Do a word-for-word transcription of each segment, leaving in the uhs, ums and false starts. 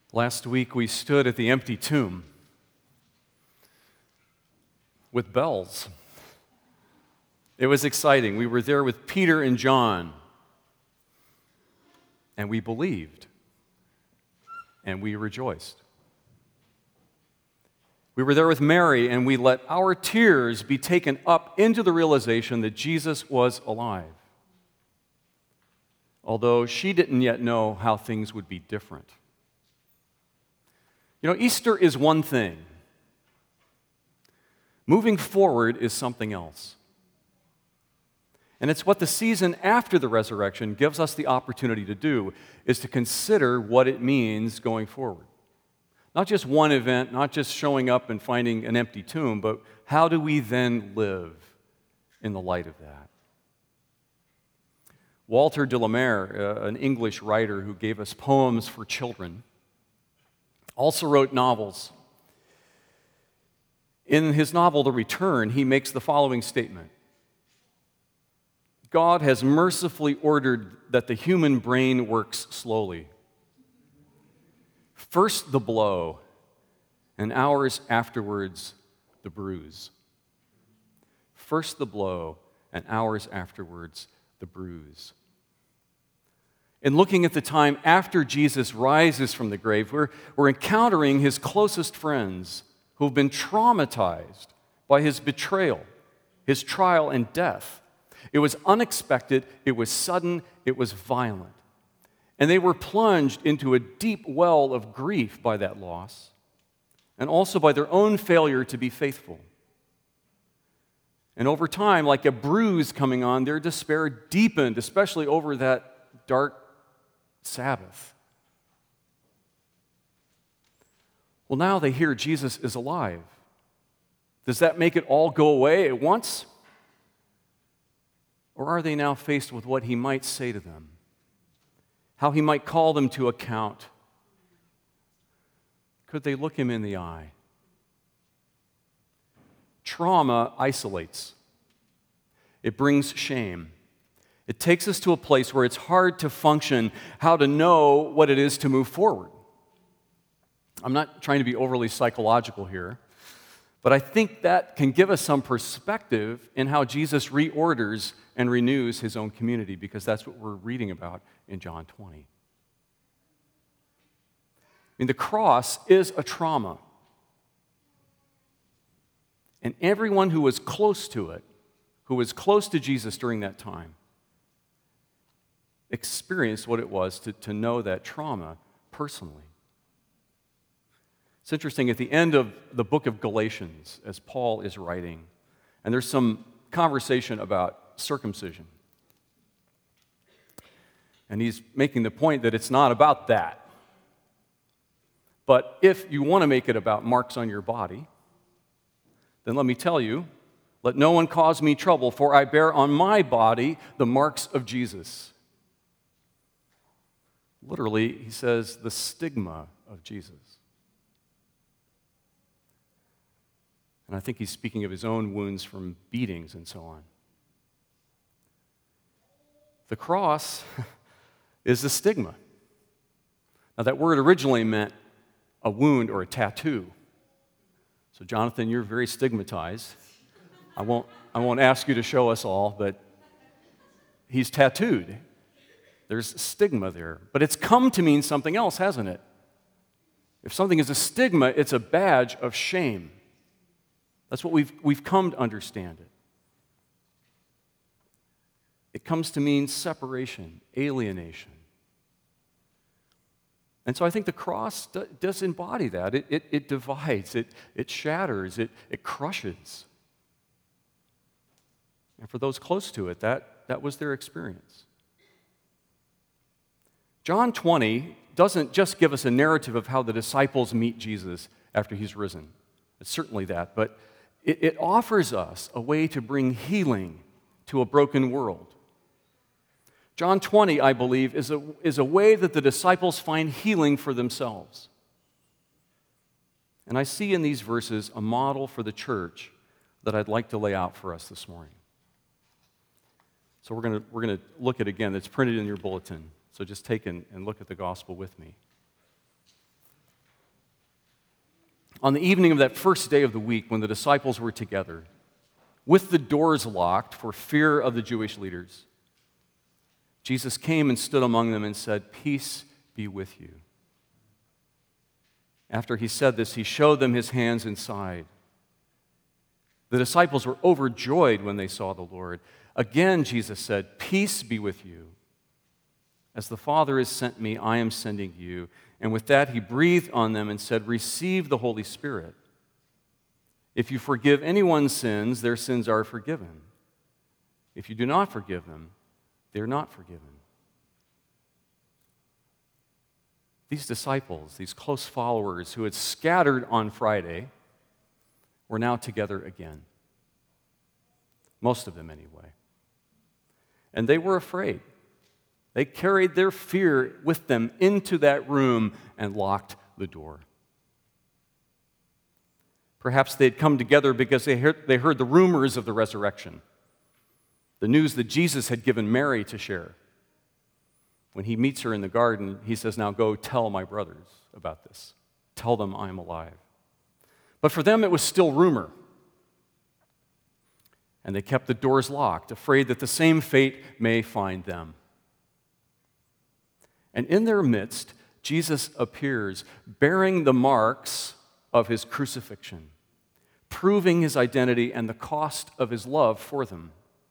Last week we stood at the empty tomb with bells. It was exciting. We were there with Peter and John, and we believed, and we rejoiced. We were there with Mary, and we let our tears be taken up into the realization that Jesus was alive, although she didn't yet know how things would be different. You know, Easter is one thing. Moving forward is something else. And it's what the season after the resurrection gives us the opportunity to do, is to consider what it means going forward. Not just one event, not just showing up and finding an empty tomb, but how do we then live in the light of that? Walter de la Mare, uh, an English writer who gave us poems for children, also wrote novels. In his novel, The Return, he makes the following statement: God has mercifully ordered that the human brain works slowly. First the blow, and hours afterwards the bruise. First the blow, and hours afterwards the bruise. In looking at the time after Jesus rises from the grave, we're, we're encountering his closest friends who have been traumatized by his betrayal, his trial, and death. It was unexpected, it was sudden, it was violent. And they were plunged into a deep well of grief by that loss, and also by their own failure to be faithful. And over time, like a bruise coming on, their despair deepened, especially over that dark Sabbath. Well, now they hear Jesus is alive. Does that make it all go away at once? Or are they now faced with what he might say to them? How he might call them to account? Could they look him in the eye? Trauma isolates. It brings shame. It takes us to a place where it's hard to function, how to know what it is to move forward. I'm not trying to be overly psychological here, but I think that can give us some perspective in how Jesus reorders and renews his own community, because that's what we're reading about in John twenty. I mean, the cross is a trauma. And everyone who was close to it, who was close to Jesus during that time, experienced what it was to, to know that trauma personally. It's interesting, at the end of the book of Galatians, as Paul is writing, and there's some conversation about circumcision. And he's making the point that it's not about that. But if you want to make it about marks on your body, then let me tell you, let no one cause me trouble, for I bear on my body the marks of Jesus. Literally, he says, the stigma of Jesus. And I think he's speaking of his own wounds from beatings and so on. The cross is the stigma. Now, that word originally meant a wound or a tattoo. So, Jonathan, you're very stigmatized. I won't, I won't ask you to show us all, but he's tattooed. There's stigma there. But it's come to mean something else, hasn't it? If something is a stigma, it's a badge of shame. That's what we've, we've come to understand it. It comes to mean separation, alienation. And so I think the cross does embody that. It, it, it divides, it, it shatters, it, it crushes. And for those close to it, that, that was their experience. John twenty doesn't just give us a narrative of how the disciples meet Jesus after he's risen. It's certainly that, but it, it offers us a way to bring healing to a broken world. John twenty, I believe, is a, is a way that the disciples find healing for themselves. And I see in these verses a model for the church that I'd like to lay out for us this morning. So we're going to we're going to look at it again. It's printed in your bulletin. So just take and, and look at the gospel with me. On the evening of that first day of the week, when the disciples were together, with the doors locked for fear of the Jewish leaders, Jesus came and stood among them and said, "Peace be with you." After he said this, he showed them his hands and side. The disciples were overjoyed when they saw the Lord. Again, Jesus said, "Peace be with you. As the Father has sent me, I am sending you." And with that, he breathed on them and said, "Receive the Holy Spirit. If you forgive anyone's sins, their sins are forgiven. If you do not forgive them, they are not forgiven." These disciples, these close followers who had scattered on Friday, were now together again. Most of them, anyway. And they were afraid. They carried their fear with them into that room and locked the door. Perhaps they had come together because they heard, they heard the rumors of the resurrection, the news that Jesus had given Mary to share. When he meets her in the garden, he says, "Now go tell my brothers about this. Tell them I'm alive." But for them, it was still rumor. And they kept the doors locked, afraid that the same fate may find them. And in their midst, Jesus appears, bearing the marks of his crucifixion, proving his identity and the cost of his love for them.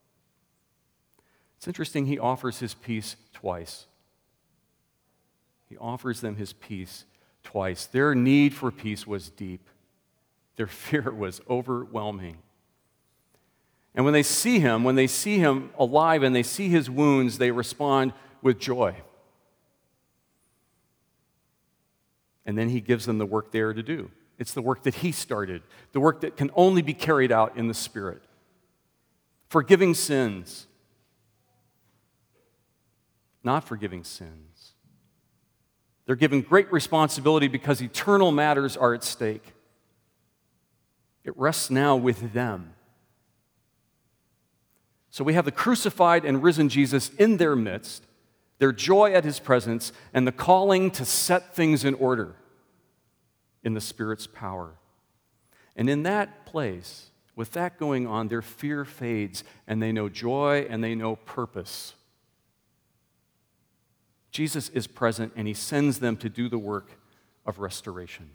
It's interesting, he offers his peace twice. He offers them his peace twice. Their need for peace was deep. Their fear was overwhelming. And when they see him, when they see him alive and they see his wounds, they respond with joy. And then he gives them the work they are to do. It's the work that he started, the work that can only be carried out in the Spirit. Forgiving sins, not forgiving sins. They're given great responsibility because eternal matters are at stake. It rests now with them. So we have the crucified and risen Jesus in their midst, their joy at his presence, and the calling to set things in order in the Spirit's power. And in that place, with that going on, their fear fades, and they know joy and they know purpose. Jesus is present, and he sends them to do the work of restoration.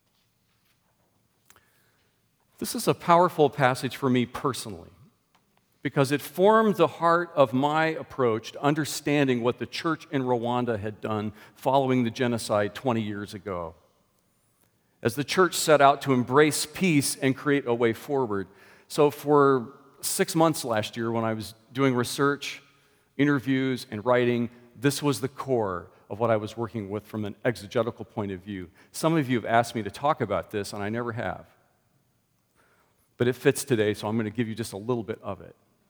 This is a powerful passage for me personally, because it formed the heart of my approach to understanding what the church in Rwanda had done following the genocide twenty years ago. As the church set out to embrace peace and create a way forward. So for six months last year, when I was doing research, interviews, and writing, this was the core of what I was working with from an exegetical point of view. Some of you have asked me to talk about this, and I never have. But it fits today, so I'm going to give you just a little bit of it.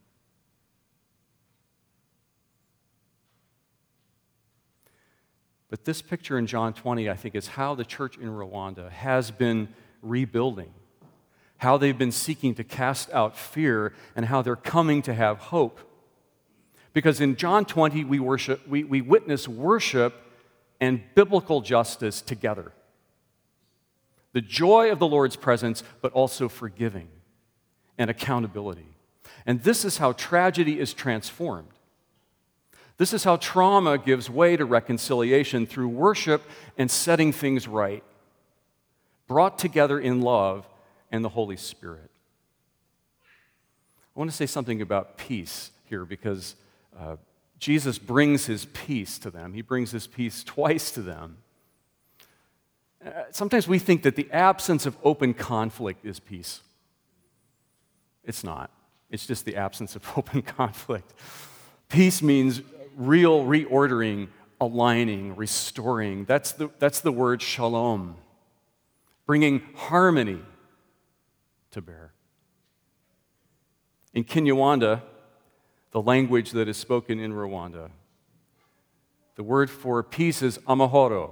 But this picture in John twenty, I think, is how the church in Rwanda has been rebuilding, how they've been seeking to cast out fear, and how they're coming to have hope. Because in John twenty, we worship, we, we witness worship and biblical justice together. The joy of the Lord's presence, but also forgiving and accountability. And this is how tragedy is transformed. This is how trauma gives way to reconciliation through worship and setting things right, brought together in love and the Holy Spirit. I want to say something about peace here, because uh, Jesus brings his peace to them. He brings his peace twice to them. Uh, sometimes we think that the absence of open conflict is peace. It's not. It's just the absence of open conflict. Peace means real reordering, aligning, restoring. That's the, that's the word shalom, bringing harmony to bear. In Kinyarwanda, the language that is spoken in Rwanda, the word for peace is amahoro.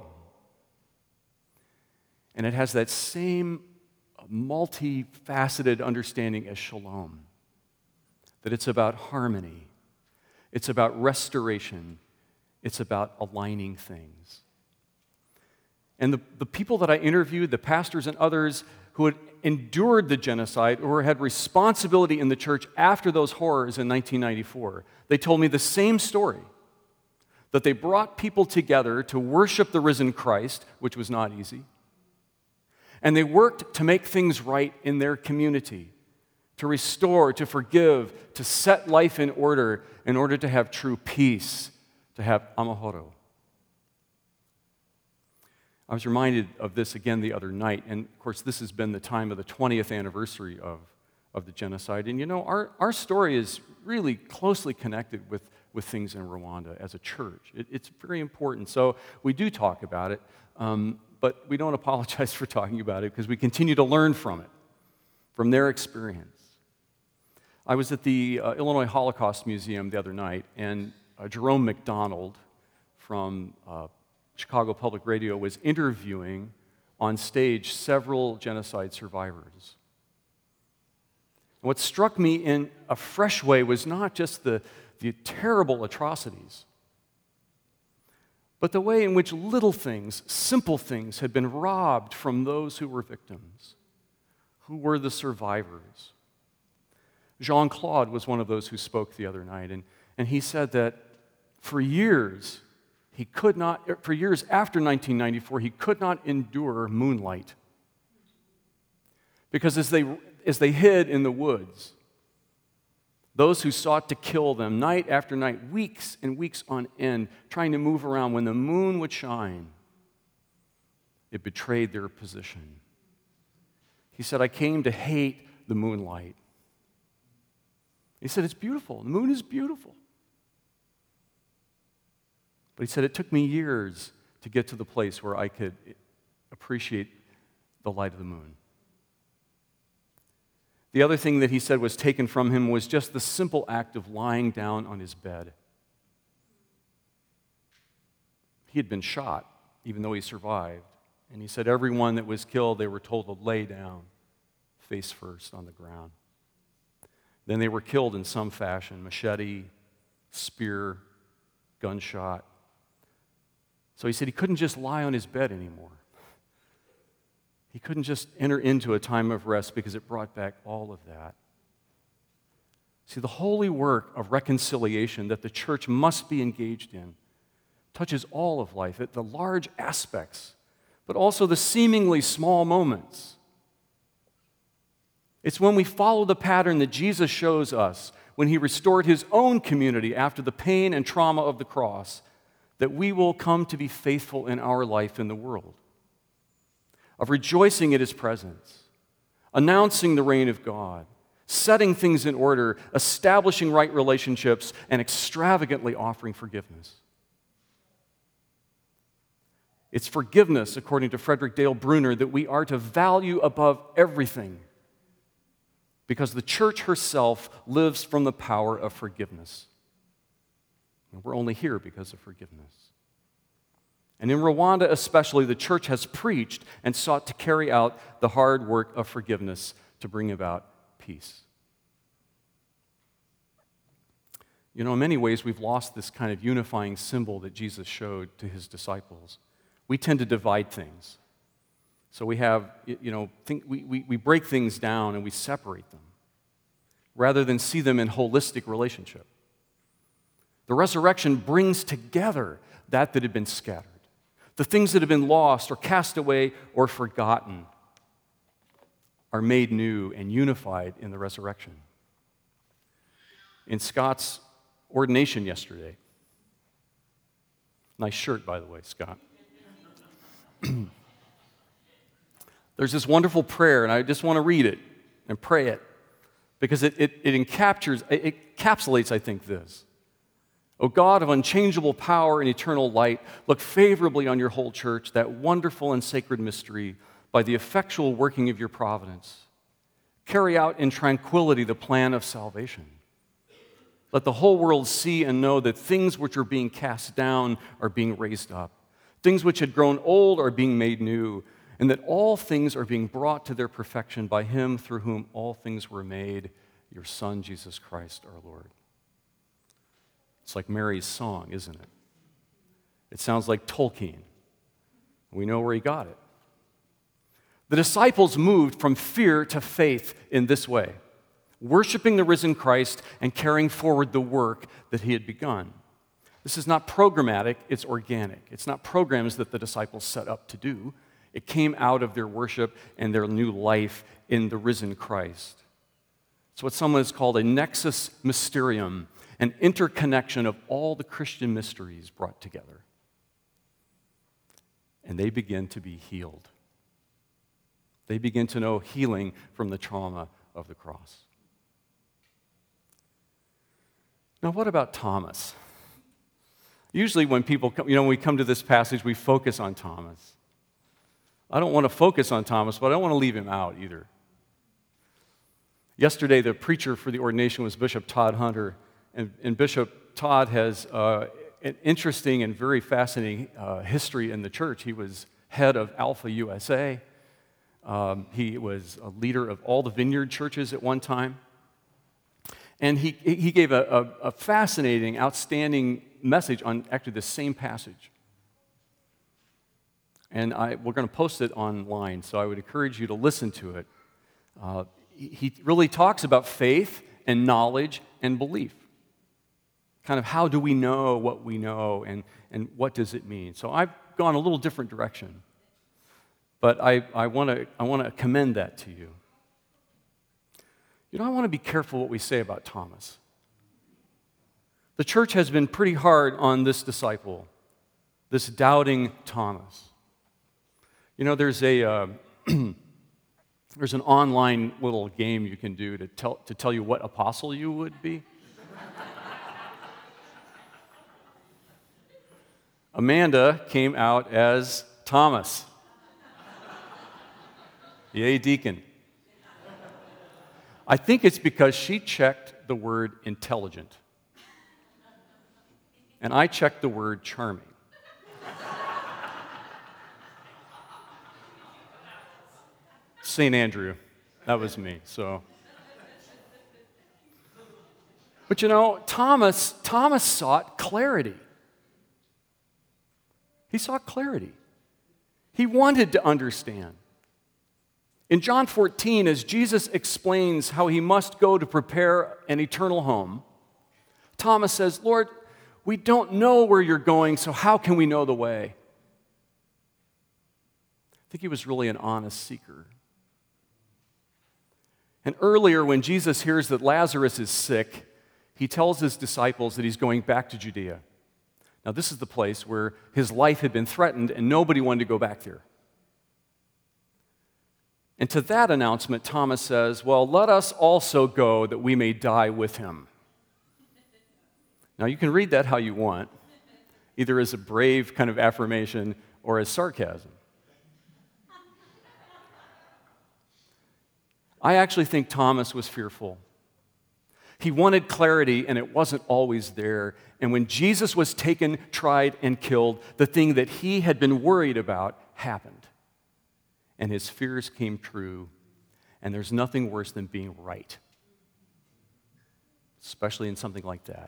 And it has that same multifaceted understanding as shalom, that it's about harmony, it's about restoration, it's about aligning things. And the, the people that I interviewed, the pastors and others who had endured the genocide or had responsibility in the church after those horrors in nineteen ninety-four, they told me the same story, that they brought people together to worship the risen Christ, which was not easy, and they worked to make things right in their community, to restore, to forgive, to set life in order in order to have true peace, to have amahoro. I was reminded of this again the other night, and of course this has been the time of the twentieth anniversary of, of the genocide. And you know, our, our story is really closely connected with, with things in Rwanda as a church. It, it's very important. So we do talk about it, um, but we don't apologize for talking about it because we continue to learn from it, from their experience. I was at the uh, Illinois Holocaust Museum the other night, and uh, Jerome McDonald from uh, Chicago Public Radio was interviewing on stage several genocide survivors. What struck me in a fresh way was not just the, the terrible atrocities, but the way in which little things, simple things, had been robbed from those who were victims, who were the survivors. Jean-Claude was one of those who spoke the other night, and, and he said that for years, He could not, for years after nineteen ninety-four, he could not endure moonlight. Because as they, as they hid in the woods, those who sought to kill them night after night, weeks and weeks on end, trying to move around, when the moon would shine, it betrayed their position. He said, I came to hate the moonlight. He said, it's beautiful. The moon is beautiful. But he said, it took me years to get to the place where I could appreciate the light of the moon. The other thing that he said was taken from him was just the simple act of lying down on his bed. He had been shot, even though he survived. And he said everyone that was killed, they were told to lay down, face first on the ground. Then they were killed in some fashion, machete, spear, gunshot. So he said he couldn't just lie on his bed anymore. He couldn't just enter into a time of rest because it brought back all of that. See, the holy work of reconciliation that the church must be engaged in touches all of life, at the large aspects, but also the seemingly small moments. It's when we follow the pattern that Jesus shows us when he restored his own community after the pain and trauma of the cross, that we will come to be faithful in our life in the world, of rejoicing in his presence, announcing the reign of God, setting things in order, establishing right relationships, and extravagantly offering forgiveness. It's forgiveness, according to Frederick Dale Bruner, that we are to value above everything, because the church herself lives from the power of forgiveness. And we're only here because of forgiveness. And in Rwanda especially, the church has preached and sought to carry out the hard work of forgiveness to bring about peace. You know, in many ways, we've lost this kind of unifying symbol that Jesus showed to his disciples. We tend to divide things. So we have, you know, think, we, we, we break things down and we separate them rather than see them in holistic relationship. The resurrection brings together that that had been scattered. The things that have been lost or cast away or forgotten are made new and unified in the resurrection. In Scott's ordination yesterday, nice shirt, by the way, Scott. There's this wonderful prayer, and I just want to read it and pray it because it, it, it encaptures, it encapsulates, I think, this. O God of unchangeable power and eternal light, look favorably on your whole church, that wonderful and sacred mystery, by the effectual working of your providence. Carry out in tranquility the plan of salvation. Let the whole world see and know that things which are being cast down are being raised up. Things which had grown old are being made new, and that all things are being brought to their perfection by him through whom all things were made, your Son, Jesus Christ, our Lord. It's like Mary's song, isn't it? It sounds like Tolkien We know where he got it. The disciples moved from fear to faith in this way, worshiping the risen Christ and carrying forward the work that he had begun. This is not programmatic, it's organic. It's not programs that the disciples set up to do. It came out of their worship and their new life in the risen Christ. It's what someone has called a nexus mysterium, an interconnection of all the Christian mysteries brought together. And they begin to be healed. They begin to know healing from the trauma of the cross. Now, what about Thomas? Usually when people come, you know, when we come to this passage, we focus on Thomas. I don't want to focus on Thomas, but I don't want to leave him out either. Yesterday, the preacher for the ordination was Bishop Todd Hunter, and, and Bishop Todd has uh, an interesting and very fascinating uh, history in the church. He was head of Alpha U S A. Um, he was a leader of all the Vineyard churches at one time. And he, he gave a, a, a fascinating, outstanding message on actually the same passage. And I, we're going to post it online, so I would encourage you to listen to it. Uh, he really talks about faith and knowledge and belief. Kind of how do we know what we know, and, and what does it mean? So I've gone a little different direction. But I, I want to I want to commend that to you. You know, I want to be careful what we say about Thomas. The church has been pretty hard on this disciple, this doubting Thomas. You know, there's a uh, there's an online little game you can do to tell to tell you what apostle you would be. Amanda came out as Thomas. Yay, deacon. I think it's because she checked the word intelligent. And I checked the word charming. Saint Andrew, that was me, so. But you know, Thomas, Thomas sought clarity. He sought clarity. He wanted to understand. In John fourteen, as Jesus explains how he must go to prepare an eternal home, Thomas says, Lord, we don't know where you're going, so how can we know the way? I think he was really an honest seeker. And earlier, when Jesus hears that Lazarus is sick, he tells his disciples that he's going back to Judea. Now, this is the place where his life had been threatened, and nobody wanted to go back there. And to that announcement, Thomas says, well, let us also go that we may die with him. Now, you can read that how you want, either as a brave kind of affirmation or as sarcasm. I actually think Thomas was fearful. He wanted clarity, and it wasn't always there. And when Jesus was taken, tried, and killed, the thing that he had been worried about happened. And his fears came true, and there's nothing worse than being right, especially in something like that.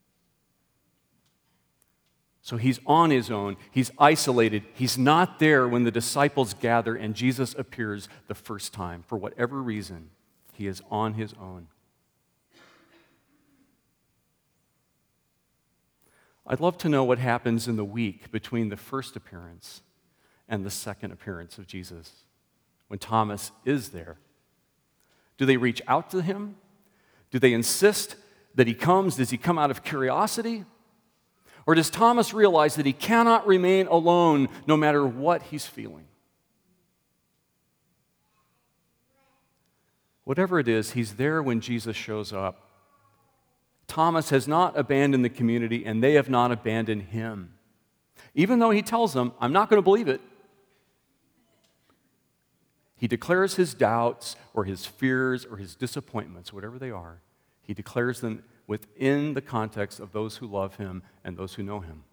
So he's on his own, he's isolated, he's not there when the disciples gather and Jesus appears the first time. For whatever reason, he is on his own. I'd love to know what happens in the week between the first appearance and the second appearance of Jesus, when Thomas is there. Do they reach out to him? Do they insist that he comes? Does he come out of curiosity? Or does Thomas realize that he cannot remain alone no matter what he's feeling? Whatever it is, he's there when Jesus shows up. Thomas has not abandoned the community, and they have not abandoned him. Even though he tells them, I'm not going to believe it. He declares his doubts or his fears or his disappointments, whatever they are. He declares them within the context of those who love him and those who know him.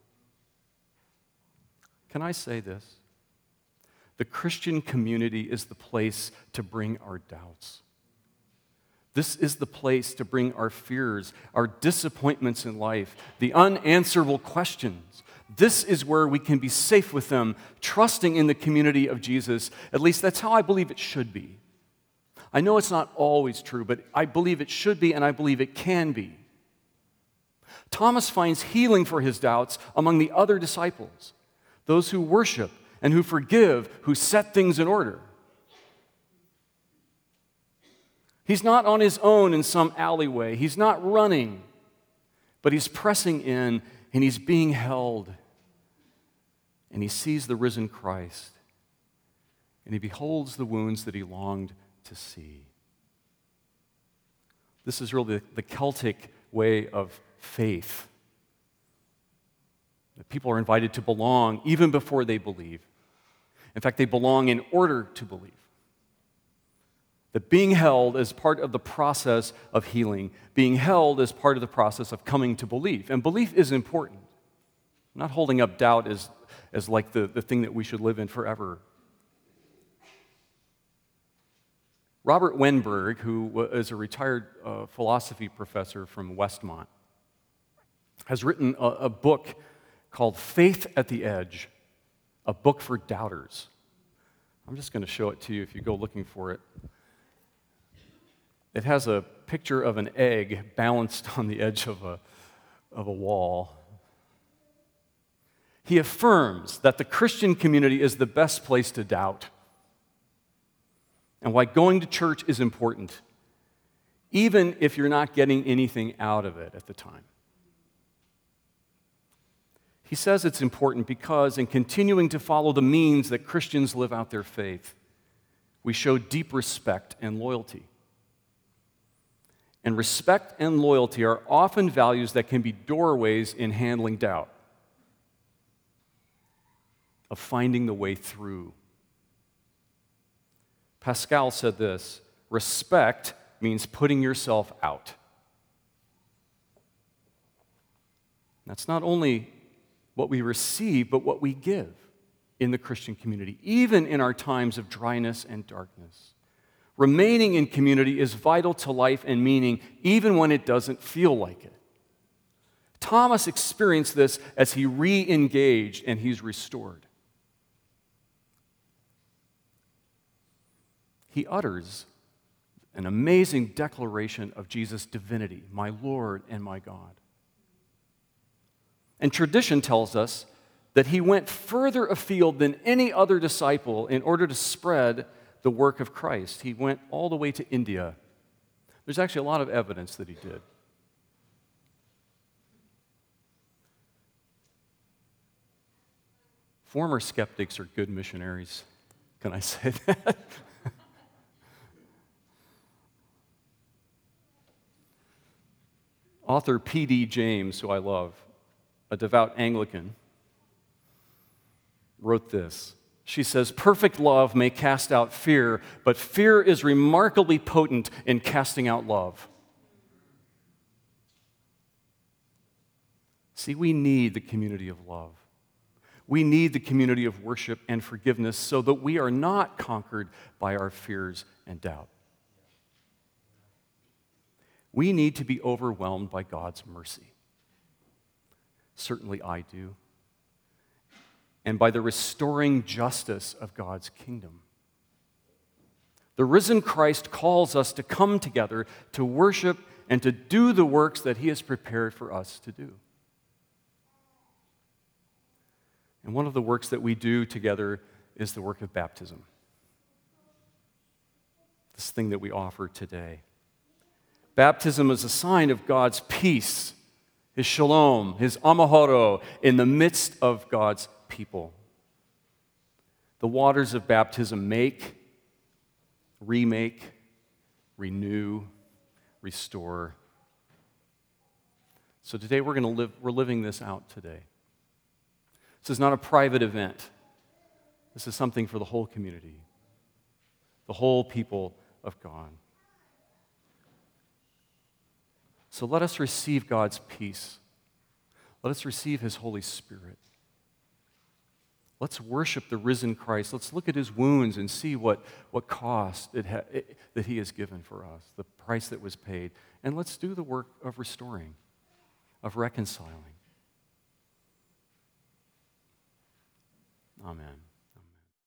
Can I say this? The Christian community is the place to bring our doubts. This is the place to bring our fears, our disappointments in life, the unanswerable questions, This is where we can be safe with them, trusting in the community of Jesus. At least that's how I believe it should be. I know it's not always true, but I believe it should be, and I believe it can be. Thomas finds healing for his doubts among the other disciples, those who worship and who forgive, who set things in order. He's not on his own in some alleyway. He's not running, but he's pressing in and he's being held. And he sees the risen Christ, and he beholds the wounds that he longed to see. This is really the Celtic way of faith. That people are invited to belong even before they believe. In fact, they belong in order to believe. That being held is part of the process of healing. Being held is part of the process of coming to believe. And belief is important. Not holding up doubt as, as like the, the thing that we should live in forever. Robert Wenberg, who is a retired uh, philosophy professor from Westmont, has written a, a book called Faith at the Edge, a book for doubters. I'm just going to show it to you if you go looking for it. It has a picture of an egg balanced on the edge of a, of a wall. He affirms that the Christian community is the best place to doubt, and why going to church is important, even if you're not getting anything out of it at the time. He says it's important because in continuing to follow the means that Christians live out their faith, we show deep respect and loyalty. And respect and loyalty are often values that can be doorways in handling doubt, of finding the way through. Pascal said this: respect means putting yourself out. That's not only what we receive, but what we give in the Christian community, even in our times of dryness and darkness. Remaining in community is vital to life and meaning, even when it doesn't feel like it. Thomas experienced this as he re-engaged and he's restored. He utters an amazing declaration of Jesus' divinity, my Lord and my God. And tradition tells us that he went further afield than any other disciple in order to spread the work of Christ. He went all the way to India. There's actually a lot of evidence that he did. Former skeptics are good missionaries. Can I say that? Author P D James, who I love, a devout Anglican, wrote this. She says, perfect love may cast out fear, but fear is remarkably potent in casting out love. See, we need the community of love. We need the community of worship and forgiveness so that we are not conquered by our fears and doubt. We need to be overwhelmed by God's mercy. Certainly I do. And by the restoring justice of God's kingdom. The risen Christ calls us to come together to worship and to do the works that he has prepared for us to do. And one of the works that we do together is the work of baptism. This thing that we offer today. Baptism is a sign of God's peace, his shalom, his amahoro in the midst of God's people. The waters of baptism make, remake, renew, restore. So today we're going to live, we're living this out today. This is not a private event. This is something for the whole community, the whole people of God. So let us receive God's peace. Let us receive his Holy Spirit. Let's worship the risen Christ. Let's look at his wounds and see what, what cost it ha- it, that he has given for us, the price that was paid. And let's do the work of restoring, of reconciling. Amen.